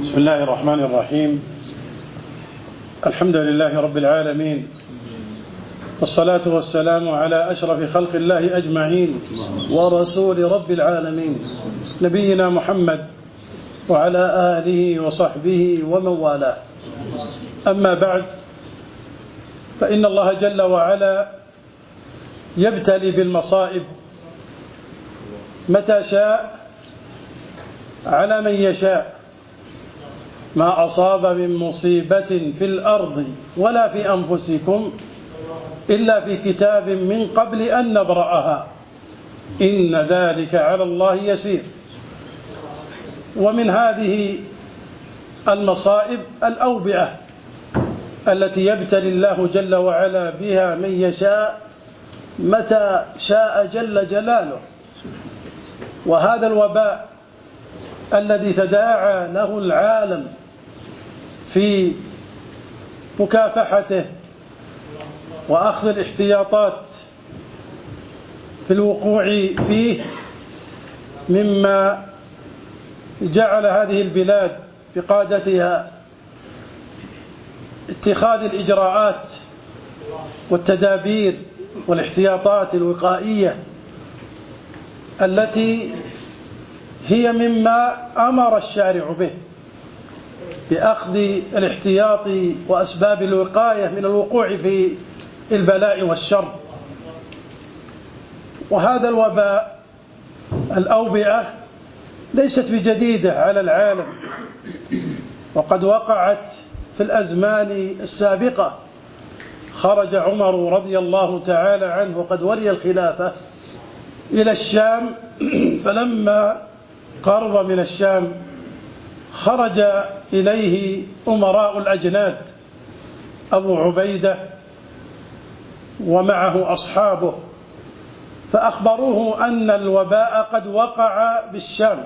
بسم الله الرحمن الرحيم. الحمد لله رب العالمين، والصلاة والسلام على أشرف خلق الله أجمعين ورسول رب العالمين نبينا محمد وعلى آله وصحبه ومن والاه. أما بعد، فإن الله جل وعلا يبتلي بالمصائب متى شاء على من يشاء. ما أصاب من مصيبة في الأرض ولا في أنفسكم إلا في كتاب من قبل أن نبرأها إن ذلك على الله يسير. ومن هذه المصائب الأوبئة التي يبتلي الله جل وعلا بها من يشاء متى شاء جل جلاله. وهذا الوباء الذي تداعى له العالم في مكافحته وأخذ الاحتياطات في الوقوع فيه، مما جعل هذه البلاد بقادتها اتخاذ الإجراءات والتدابير والاحتياطات الوقائية التي هي مما أمر الشارع به، بأخذ الاحتياط وأسباب الوقاية من الوقوع في البلاء والشر. وهذا الوباء الأوبئة ليست بجديدة على العالم، وقد وقعت في الأزمان السابقة. خرج عمر رضي الله تعالى عنه وقد ولي الخلافة إلى الشام، فلما قرب من الشام خرج إليه أمراء الأجناد أبو عبيدة ومعه أصحابه، فأخبروه أن الوباء قد وقع بالشام.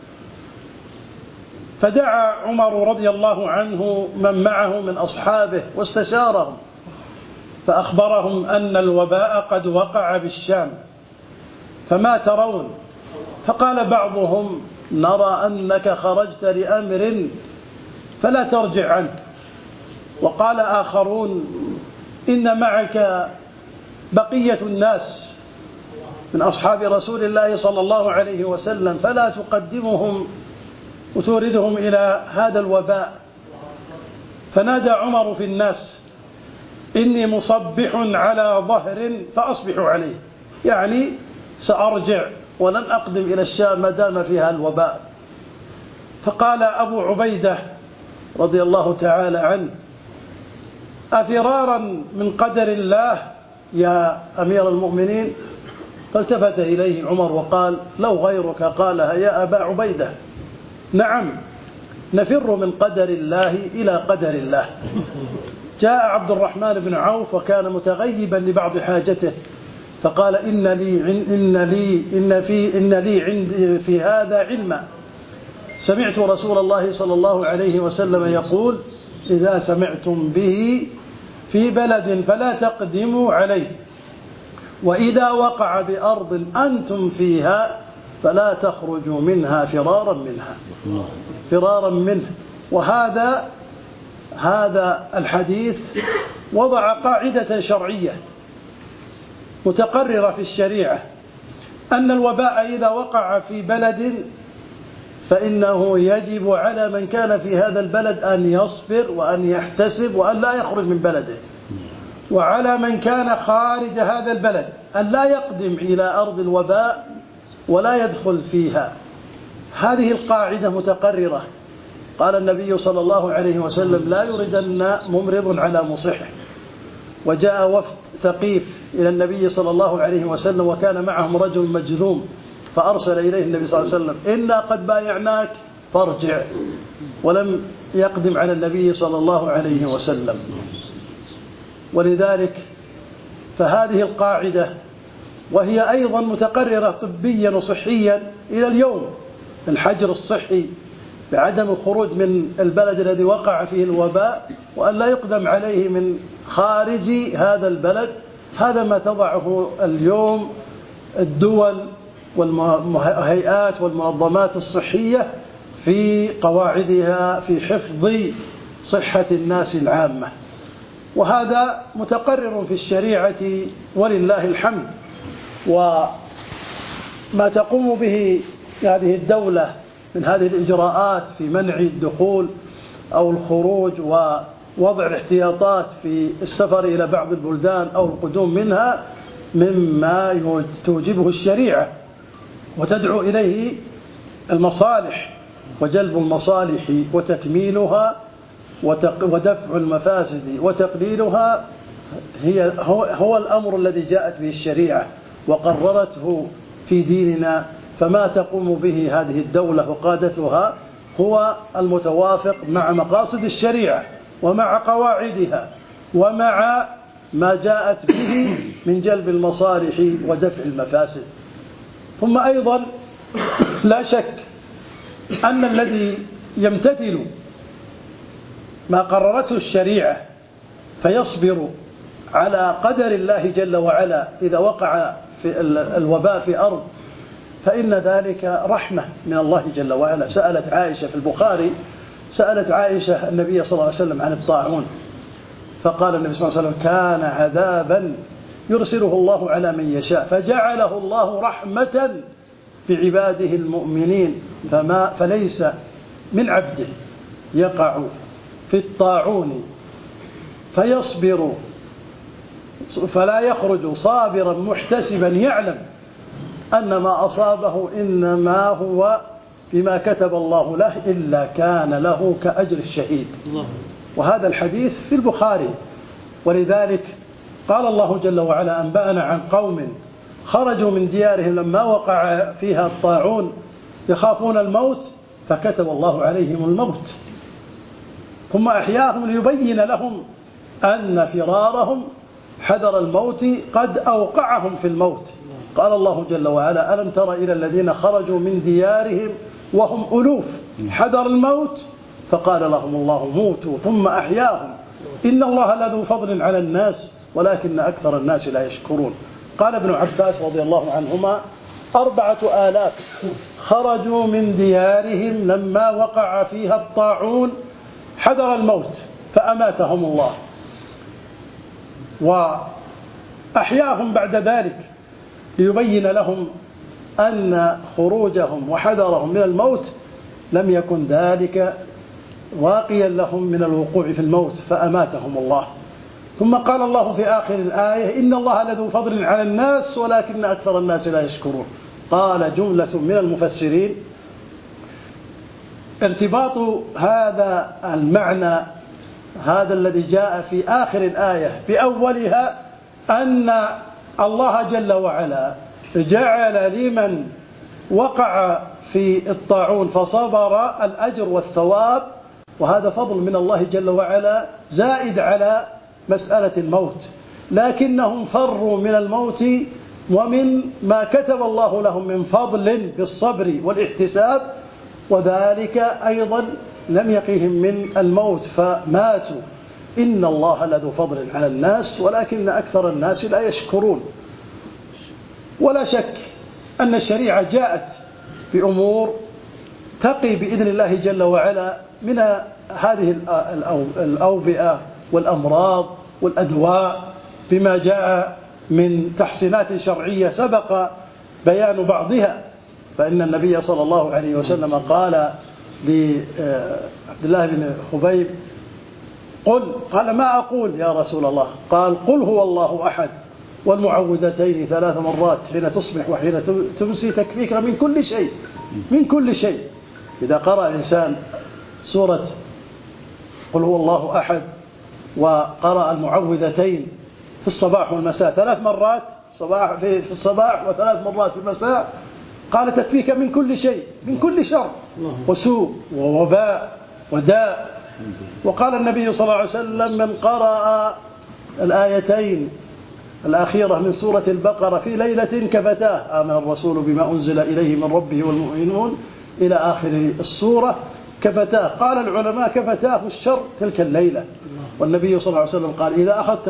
فدعا عمر رضي الله عنه من معه من أصحابه واستشارهم، فأخبرهم أن الوباء قد وقع بالشام، فما ترون؟ فقال بعضهم: نرى أنك خرجت لأمر فلا ترجع عنه. وقال آخرون: إن معك بقية الناس من أصحاب رسول الله صلى الله عليه وسلم، فلا تقدمهم وتوردهم إلى هذا الوباء. فنادى عمر في الناس: إني مصبح على ظهر فأصبح عليه، يعني سأرجع ولن أقدم إلى الشام ما دام فيها الوباء. فقال أبو عبيدة رضي الله تعالى عنه: أفرارا من قدر الله يا أمير المؤمنين؟ فالتفت إليه عمر وقال: لو غيرك قالها يا أبا عبيدة. نعم، نفر من قدر الله إلى قدر الله. جاء عبد الرحمن بن عوف وكان متغيبا لبعض حاجته، فقال: إن لي عندي في هذا علما. سمعت رسول الله صلى الله عليه وسلم يقول: إذا سمعتم به في بلد فلا تقدموا عليه، وإذا وقع بأرض أنتم فيها فلا تخرجوا منها فرارا منه. وهذا الحديث وضع قاعدة شرعية متقررة في الشريعة، أن الوباء إذا وقع في بلد فإنه يجب على من كان في هذا البلد أن يصبر وأن يحتسب وأن لا يخرج من بلده، وعلى من كان خارج هذا البلد أن لا يقدم إلى أرض الوباء ولا يدخل فيها. هذه القاعدة متقررة. قال النبي صلى الله عليه وسلم: لا يردن ممرض على مصح. وجاء وفد ثقيف إلى النبي صلى الله عليه وسلم وكان معهم رجل مجذوم، فأرسل إليه النبي صلى الله عليه وسلم: إنا قد بايعناك فارجع. ولم يقدم على النبي صلى الله عليه وسلم. ولذلك فهذه القاعدة، وهي أيضا متقررة طبيا وصحيا إلى اليوم، الحجر الصحي بعدم الخروج من البلد الذي وقع فيه الوباء وأن لا يقدم عليه من خارج هذا البلد. هذا ما تضعه اليوم الدول والهيئات والمنظمات الصحية في قواعدها في حفظ صحة الناس العامة، وهذا متقرر في الشريعة ولله الحمد. وما تقوم به هذه الدولة من هذه الإجراءات في منع الدخول أو الخروج ووضع الاحتياطات في السفر إلى بعض البلدان أو القدوم منها مما توجبه الشريعة وتدعو إليه المصالح وجلب المصالح وتكميلها ودفع المفاسد وتقليلها هو الأمر الذي جاءت به الشريعة وقررته في ديننا. فما تقوم به هذه الدولة وقادتها هو المتوافق مع مقاصد الشريعة ومع قواعدها ومع ما جاءت به من جلب المصالح ودفع المفاسد. ثم أيضا لا شك أن الذي يمتثل ما قررته الشريعة فيصبر على قدر الله جل وعلا إذا وقع في الوباء في أرض فإن ذلك رحمة من الله جل وعلا. سألت عائشة في البخاري، سألت عائشة النبي صلى الله عليه وسلم عن الطاعون، فقال النبي صلى الله عليه وسلم: كان عذابا يرسله الله على من يشاء فجعله الله رحمة بعباده المؤمنين، فليس من عبد يقع في الطاعون فيصبر فلا يخرج صابرا محتسبا يعلم أن ما أصابه إنما هو بما كتب الله له إلا كان له كأجر الشهيد. وهذا الحديث في البخاري. ولذلك قال الله جل وعلا: أنبأنا عن قوم خرجوا من ديارهم لما وقع فيها الطاعون يخافون الموت فكتب الله عليهم الموت ثم أحياهم ليبين لهم أن فرارهم حذر الموت قد أوقعهم في الموت. قال الله جل وعلا: ألم تر إلى الذين خرجوا من ديارهم وهم ألوف حذر الموت فقال لهم الله موتوا ثم أحياهم إن الله لذو فضل على الناس ولكن أكثر الناس لا يشكرون. قال ابن عباس رضي الله عنهما: 4000 خرجوا من ديارهم لما وقع فيها الطاعون حذر الموت فأماتهم الله وأحياهم بعد ذلك ليبين لهم أن خروجهم وحذرهم من الموت لم يكن ذلك واقيا لهم من الوقوع في الموت فأماتهم الله. ثم قال الله في آخر الآية: إن الله لذو فضل على الناس ولكن أكثر الناس لا يشكرون. قال جملة من المفسرين: ارتباط هذا المعنى هذا الذي جاء في آخر الآية بأولها أن الله جل وعلا جعل لمن وقع في الطاعون فصبر الأجر والثواب، وهذا فضل من الله جل وعلا زائد على مسألة الموت، لكنهم فروا من الموت ومن ما كتب الله لهم من فضل بالصبر والاحتساب، وذلك أيضا لم يقيهم من الموت فماتوا. إن الله لذو فضل على الناس ولكن أكثر الناس لا يشكرون. ولا شك أن الشريعة جاءت بأمور تقي بإذن الله جل وعلا من هذه الأوبئة والأمراض والأدواء بما جاء من تحسينات شرعية سبق بيان بعضها. فإن النبي صلى الله عليه وسلم قال لعبد الله بن خبيب: قال ما أقول يا رسول الله؟ قال: قل هو الله أحد والمعوذتين 3 مرات حين تصبح وحين تمسي تكفيك من كل شيء، من كل شيء. إذا قرأ الإنسان سورة قل هو الله أحد وقرأ المعوذتين في الصباح والمساء 3 مرات في الصباح و3 مرات في المساء، قال تكفيك من كل شيء، من كل شر وسوء ووباء وداء. وقال النبي صلى الله عليه وسلم: من قرأ الآيتين الأخيرة من سورة البقرة في ليلة كفتاه آمن الرسول بما أنزل إليه من ربه والمؤمنون إلى آخر السورة كفتاه. قال العلماء: كفتاه الشر تلك الليلة. والنبي صلى الله عليه وسلم قال: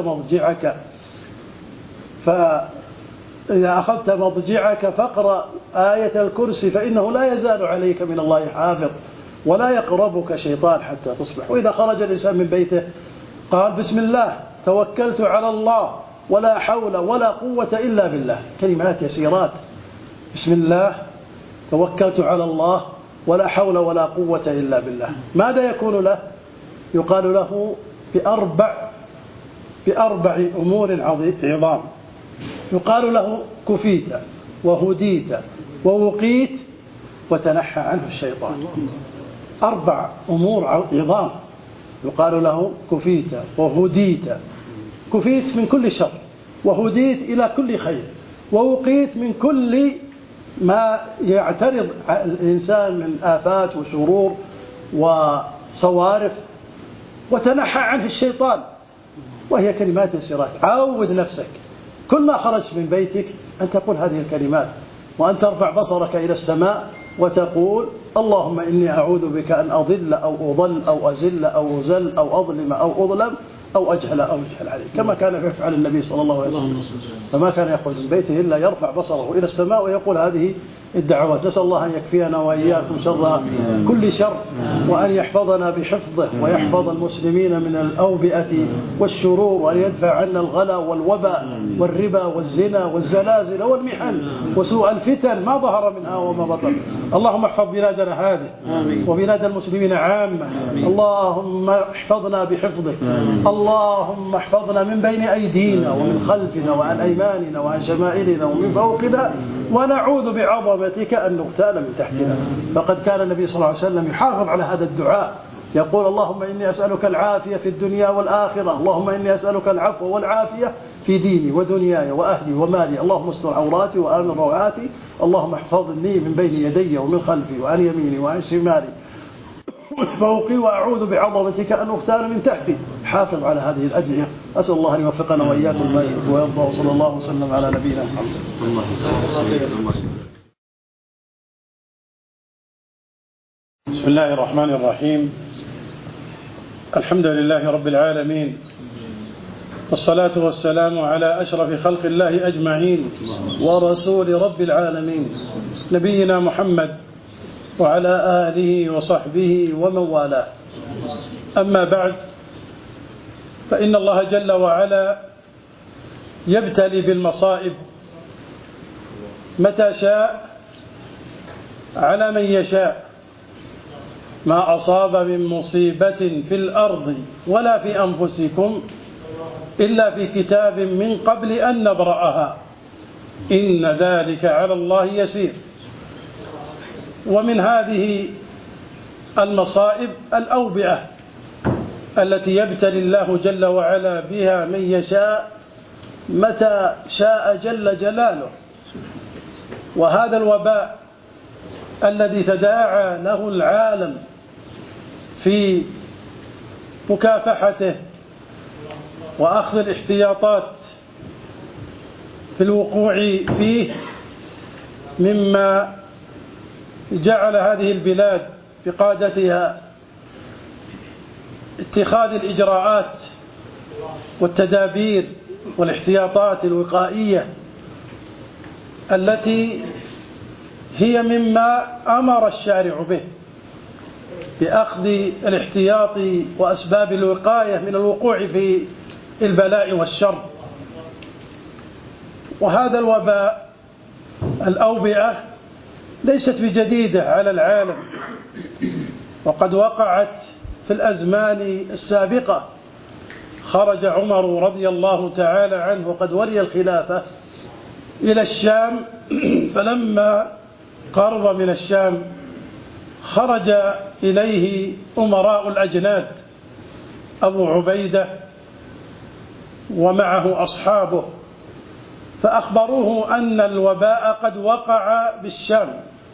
إذا أخذت مضجعك فاقرأ آية الكرسي فإنه لا يزال عليك من الله حافظ. ولا يقربك شيطان حتى تصبح. وإذا خرج الإنسان من بيته قال بسم الله توكلت على الله ولا حول ولا قوة إلا بالله، كلمات يسيرات، بسم الله توكلت على الله ولا حول ولا قوة إلا بالله. ماذا يكون له؟ يقال له بأربع أمور عظام. يقال له كفيت وهديت ووقيت وتنحى عنه الشيطان. 4 أمور عظام. يقال له كفيت وهديت، كفيت من كل شر، وهديت إلى كل خير، ووقيت من كل ما يعترض الإنسان من آفات وشرور وصوارف، وتنحى عنه الشيطان. وهي كلمات يسيرات. عود نفسك كل ما خرجت من بيتك أن تقول هذه الكلمات، وأن ترفع بصرك إلى السماء وتقول اللهم إني أعوذ بك أن أضل أو أضل أو أزل أو أزل أو أظلم أو أظلم أو أجهل أو يجهل عليه، كما كان يفعل النبي صلى الله عليه وسلم. فما كان يخرج من بيته إلا يرفع بصره إلى السماء ويقول هذه الدعوات. نسأل الله أن يكفينا وإياكم شر كل شر، وأن يحفظنا بحفظه، ويحفظ المسلمين من الأوبئة والشرور، وأن يدفع عنا الغلا والوباء والربا والزنا والزلازل والمحن وسوء الفتن ما ظهر منها وما بطن. اللهم احفظ بلادنا هذه وبلاد المسلمين عامة. اللهم احفظنا بحفظك. اللهم احفظنا من بين أيدينا ومن خلفنا وعن أيماننا وعن شمائلنا ومن فوقنا، ونعوذ بعظمتك أن نغتال من تحتنا. فقد كان النبي صلى الله عليه وسلم يحافظ على هذا الدعاء، يقول اللهم إني أسألك العافية في الدنيا والآخرة، اللهم إني أسألك العفو والعافية في ديني ودنياي وأهلي ومالي، اللهم استر عوراتي وآمن روعاتي، اللهم احفظني من بين يدي ومن خلفي وعن يميني وعن شمالي فوقي، وأعوذ بعظمتك أن أغتال من تحتي. حافظ على هذه الأدعية. أسأل الله أن يوفقنا وإياكم ما يحب ويرضى، وصلى الله وسلم على نبينا محمد. بسم الله الرحمن الرحيم. الحمد لله رب العالمين، والصلاة والسلام على أشرف خلق الله أجمعين، ورسول رب العالمين نبينا محمد وعلى آله وصحبه ومن والاه. أما بعد، فإن الله جل وعلا يبتلي بالمصائب متى شاء على من يشاء. ما أصاب من مصيبة في الأرض ولا في أنفسكم إلا في كتاب من قبل أن نبرأها إن ذلك على الله يسير. ومن هذه المصائب الأوبئة التي يبتلي الله جل وعلا بها من يشاء متى شاء جل جلاله. وهذا الوباء الذي تداعى له العالم في مكافحته وأخذ الاحتياطات في الوقوع فيه، مما جعل هذه البلاد بقادتها اتخاذ الإجراءات والتدابير والاحتياطات الوقائية التي هي مما أمر الشارع به، بأخذ الاحتياط وأسباب الوقاية من الوقوع في البلاء والشر. وهذا الوباء الأوبئة ليست بجديدة على العالم، وقد وقعت في الأزمان السابقة. خرج عمر رضي الله تعالى عنه وقد ولي الخلافة إلى الشام، فلما قرب من الشام خرج إليه أمراء الأجناد أبو عبيدة ومعه أصحابه، فأخبروه أن الوباء قد وقع بالشام.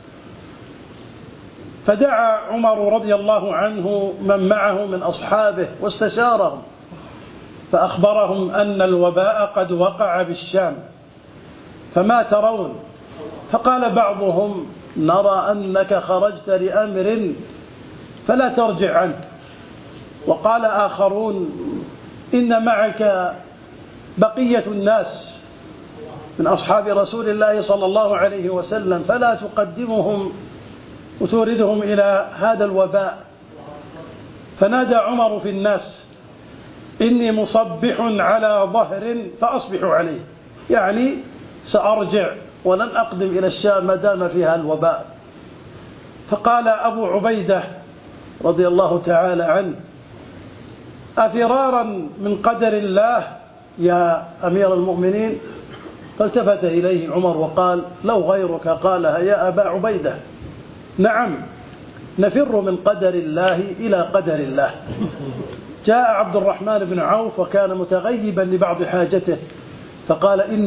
فدعا عمر رضي الله عنه من معه من أصحابه واستشارهم، فأخبرهم أن الوباء قد وقع بالشام، فما ترون؟ فقال بعضهم نرى أنك خرجت لأمر فلا ترجع عنه، وقال آخرون إن معك بقية الناس من أصحاب رسول الله صلى الله عليه وسلم فلا تقدمهم وتوردهم إلى هذا الوباء. فنادى عمر في الناس: إني مصبح على ظهر فأصبح عليه، يعني سأرجع ولن أقدم إلى الشام ما دام فيها الوباء. فقال أبو عبيدة رضي الله تعالى عنه: أفرارا من قدر الله يا أمير المؤمنين؟ فالتفت إليه عمر وقال: لو غيرك قالها يا أبا عبيدة. نعم، نفر من قدر الله إلى قدر الله. جاء عبد الرحمن بن عوف وكان متغيبا لبعض حاجته، فقال: إن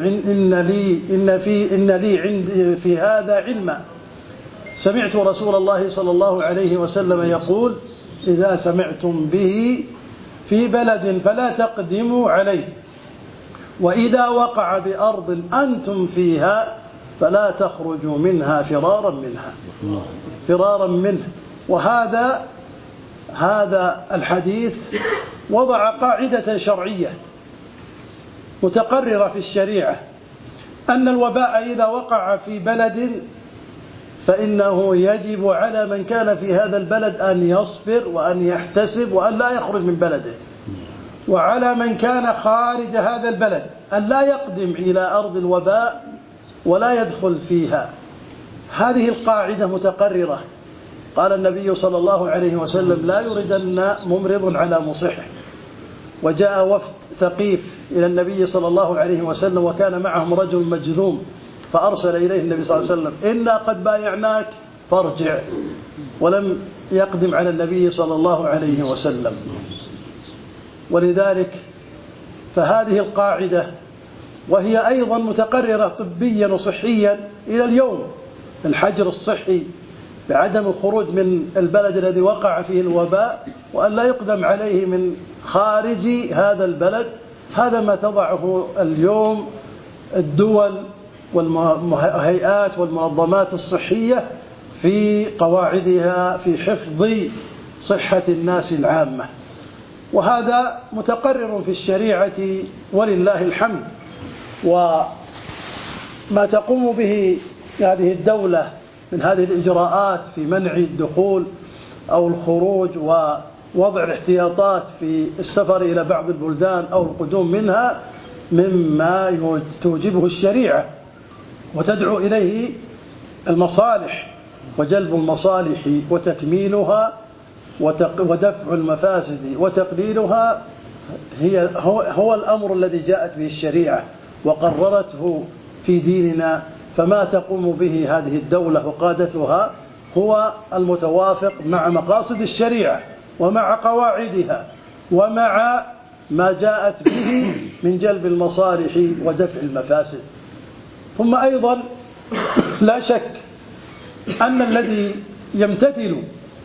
لي عندي في هذا علما. سمعت رسول الله صلى الله عليه وسلم يقول: إذا سمعتم به في بلد فلا تقدموا عليه، وإذا وقع بأرض أنتم فيها فلا تخرجوا منها فرارا منه. وهذا الحديث وضع قاعدة شرعية متقررة في الشريعة، أن الوباء إذا وقع في بلد فإنه يجب على من كان في هذا البلد أن يصبر وأن يحتسب وأن لا يخرج من بلده، وعلى من كان خارج هذا البلد أن لا يقدم إلى أرض الوباء ولا يدخل فيها. هذه القاعدة متقررة. قال النبي صلى الله عليه وسلم: لا يردن ممرض على مصح. وجاء وفد ثقيف إلى النبي صلى الله عليه وسلم وكان معهم رجل مجذوم، فأرسل إليه النبي صلى الله عليه وسلم: إنا قد بايعناك فارجع. ولم يقدم على النبي صلى الله عليه وسلم. ولذلك فهذه القاعدة، وهي أيضا متقررة طبيا وصحيا إلى اليوم، الحجر الصحي بعدم الخروج من البلد الذي وقع فيه الوباء وأن لا يقدم عليه من خارج هذا البلد. هذا ما تضعه اليوم الدول والهيئات والمنظمات الصحية في قواعدها في حفظ صحة الناس العامة، وهذا متقرر في الشريعة ولله الحمد. وما تقوم به هذه الدولة من هذه الإجراءات في منع الدخول أو الخروج ووضع الاحتياطات في السفر إلى بعض البلدان أو القدوم منها مما توجبه الشريعة وتدعو إليه المصالح، وجلب المصالح وتكميلها ودفع المفاسد وتقليلها هو الأمر الذي جاءت به الشريعة وقررته في ديننا. فما تقوم به هذه الدولة وقادتها هو المتوافق مع مقاصد الشريعة ومع قواعدها ومع ما جاءت به من جلب المصالح ودفع المفاسد. ثم أيضا لا شك أن الذي يمتثل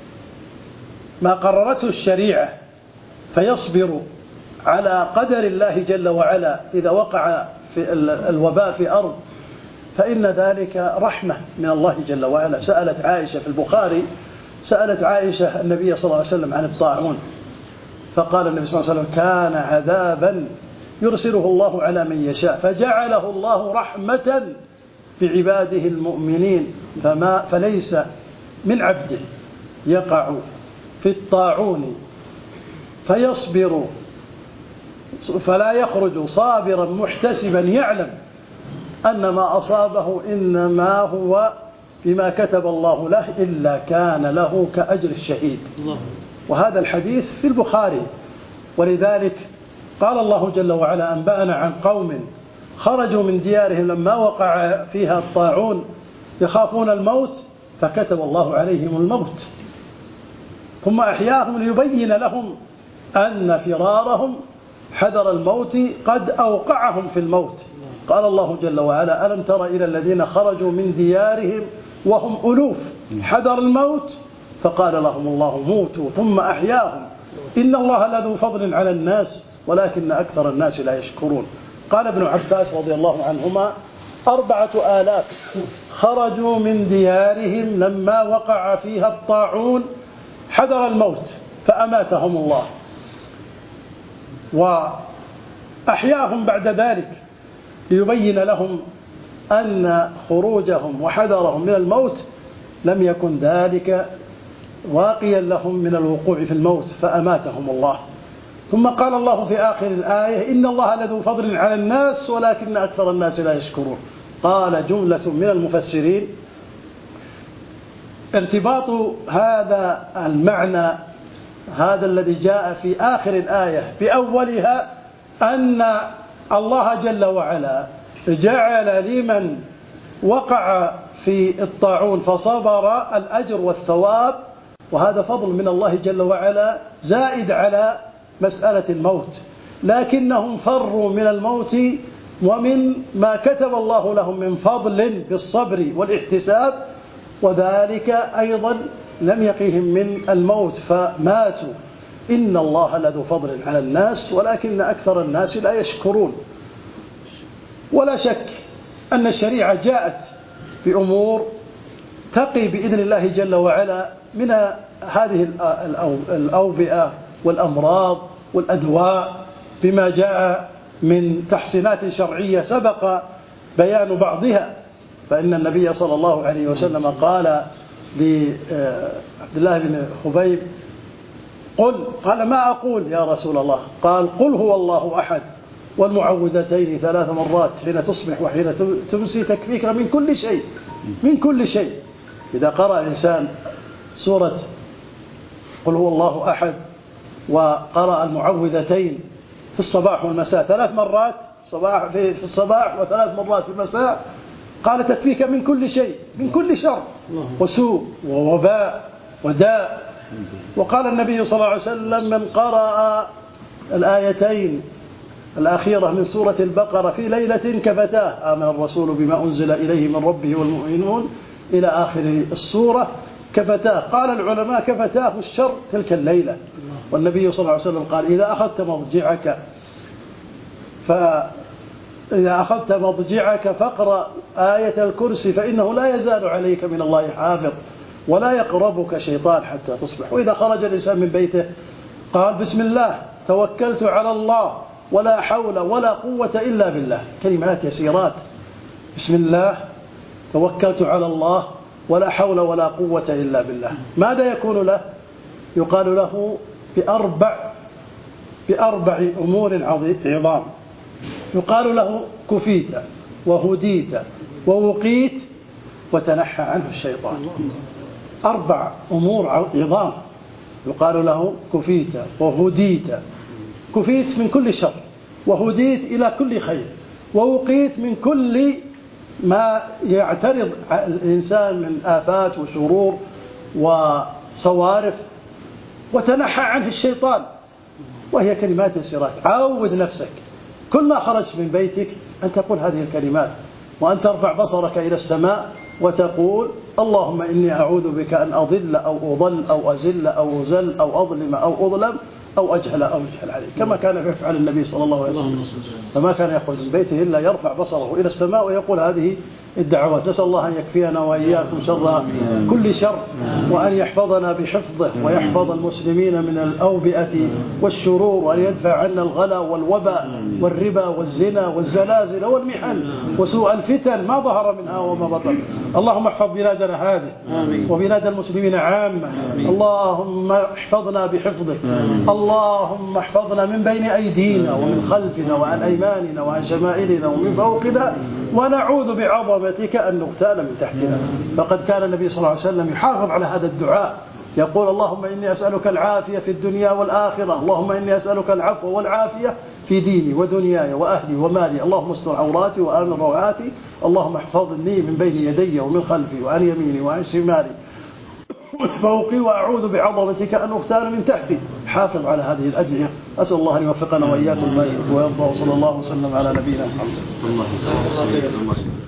ما قررته الشريعة فيصبر على قدر الله جل وعلا إذا وقع في الوباء في أرض فإن ذلك رحمة من الله جل وعلا. سألت عائشة في البخاري، سألت عائشة النبي صلى الله عليه وسلم عن الطاعون، فقال النبي صلى الله عليه وسلم: كان عذابا يرسله الله على من يشاء فجعله الله رحمة بعباده المؤمنين، فليس من عبد يقع في الطاعون فيصبر فلا يخرج صابرا محتسبا يعلم أن ما أصابه إنما هو بما كتب الله له إلا كان له كأجر الشهيد. وهذا الحديث في البخاري. ولذلك قال الله جل وعلا: أنبأنا عن قوم خرجوا من ديارهم لما وقع فيها الطاعون يخافون الموت فكتب الله عليهم الموت ثم أحياهم ليبين لهم أن فرارهم حذر الموت قد أوقعهم في الموت. قال الله جل وعلا: ألم تر إلى الذين خرجوا من ديارهم وهم ألوف حذر الموت فقال لهم الله موتوا ثم أحياهم إن الله لذو فضل على الناس ولكن أكثر الناس لا يشكرون. قال ابن عباس رضي الله عنهما: 4000 خرجوا من ديارهم لما وقع فيها الطاعون حذر الموت فأماتهم الله، وأحياهم بعد ذلك ليبين لهم أن خروجهم وحذرهم من الموت لم يكن ذلك واقيا لهم من الوقوع في الموت فأماتهم الله. ثم قال الله في آخر الآية: إن الله لذو فضل على الناس ولكن أكثر الناس لا يشكرون. قال جملة من المفسرين: ارتباط هذا المعنى هذا الذي جاء في آخر الآية بأولها أن الله جل وعلا جعل لمن وقع في الطاعون فصبر الأجر والثواب، وهذا فضل من الله جل وعلا زائد على مسألة الموت، لكنهم فروا من الموت ومن ما كتب الله لهم من فضل بالصبر والاحتساب، وذلك أيضا لم يقيهم من الموت فماتوا. إن الله لذو فضل على الناس ولكن أكثر الناس لا يشكرون. ولا شك أن الشريعة جاءت بأمور تقي بإذن الله جل وعلا من هذه الأوبئة والأمراض والأدواء بما جاء من تحسينات شرعية سبق بيان بعضها. فإن النبي صلى الله عليه وسلم قال لعبد الله بن خبيب: قال ما أقول يا رسول الله؟ قال: قل هو الله أحد والمعوذتين 3 مرات حين تصبح وحين تمسي تكفيك من كل شيء، من كل شيء. إذا قرأ الإنسان سورة قل هو الله أحد وقرأ المعوذتين في الصباح والمساء 3 مرات في الصباح و3 مرات في المساء، قال تكفيك من كل شيء، من كل شر وسوء ووباء وداء. وقال النبي صلى الله عليه وسلم: من قرأ الآيتين الأخيرة من سورة البقرة في ليلة كفتاه، آمن الرسول بما أنزل إليه من ربه والمؤمنون إلى آخر السورة، كفتاه. قال العلماء: كفتاه الشر تلك الليلة. والنبي صلى الله عليه وسلم قال: إذا أخذت مضجعك فاقرأ آية الكرسي فإنه لا يزال عليك من الله حافظ ولا يقربك شيطان حتى تصبح. وإذا خرج الإنسان من بيته قال: بسم الله توكلت على الله ولا حول ولا قوة إلا بالله. كلمات يسيرات: بسم الله توكلت على الله ولا حول ولا قوة إلا بالله. ماذا يكون له؟ يقال له بأربع أمور عظام. يقال له: كفيت وهديت ووقيت وتنحى عنه الشيطان. 4 أمور عظام. يقال له: كفيت وهديت، كفيت من كل شر، وهديت إلى كل خير، ووقيت من كل ما يعترض الإنسان من آفات وشرور وصوارف، وتنحى عنه الشيطان. وهي كلمات يسيرات. عود نفسك كل ما خرجت من بيتك أن تقول هذه الكلمات، وأن ترفع بصرك إلى السماء وتقول: اللهم إني أعوذ بك أن أضل أو أضل أو أزل أو أزل أو أظلم أو أظلم أو أجهل أو أجهل عليه، كما كان يفعل النبي صلى الله عليه وسلم. فما كان يخرج من بيته إلا يرفع بصره إلى السماء ويقول هذه الدعوات. نسأل الله أن يكفينا وإياكم شر كل شر، وأن يحفظنا بحفظه، ويحفظ المسلمين من الأوبئة والشرور، وأن يدفع عنا الغلا والوباء والربا والزنا والزلازل والمحن وسوء الفتن ما ظهر منها وما بطن. اللهم احفظ بلادنا هذه وبلاد المسلمين عامة. اللهم احفظنا بحفظك. اللهم احفظنا من بين أيدينا ومن خلفنا وعن أيماننا وعن شمائلنا ومن فوقنا، ونعوذ بعظمتك أن نغتال من تحتنا. فقد كان النبي صلى الله عليه وسلم يحافظ على هذا الدعاء، يقول: اللهم إني أسألك العافية في الدنيا والآخرة، اللهم إني أسألك العفو والعافية في ديني ودنياي وأهلي ومالي، اللهم استر عوراتي وآمن روعاتي، اللهم احفظني من بين يدي ومن خلفي وعن يميني وعن شمالي فوقي، وأعوذ بعظمتك أن أغتال من تحتي. حافظ على هذه الأدعية. أسأل الله أن يوفقنا وإياكم ما يحب ويرضى، وصلى الله وسلم على نبينا محمد.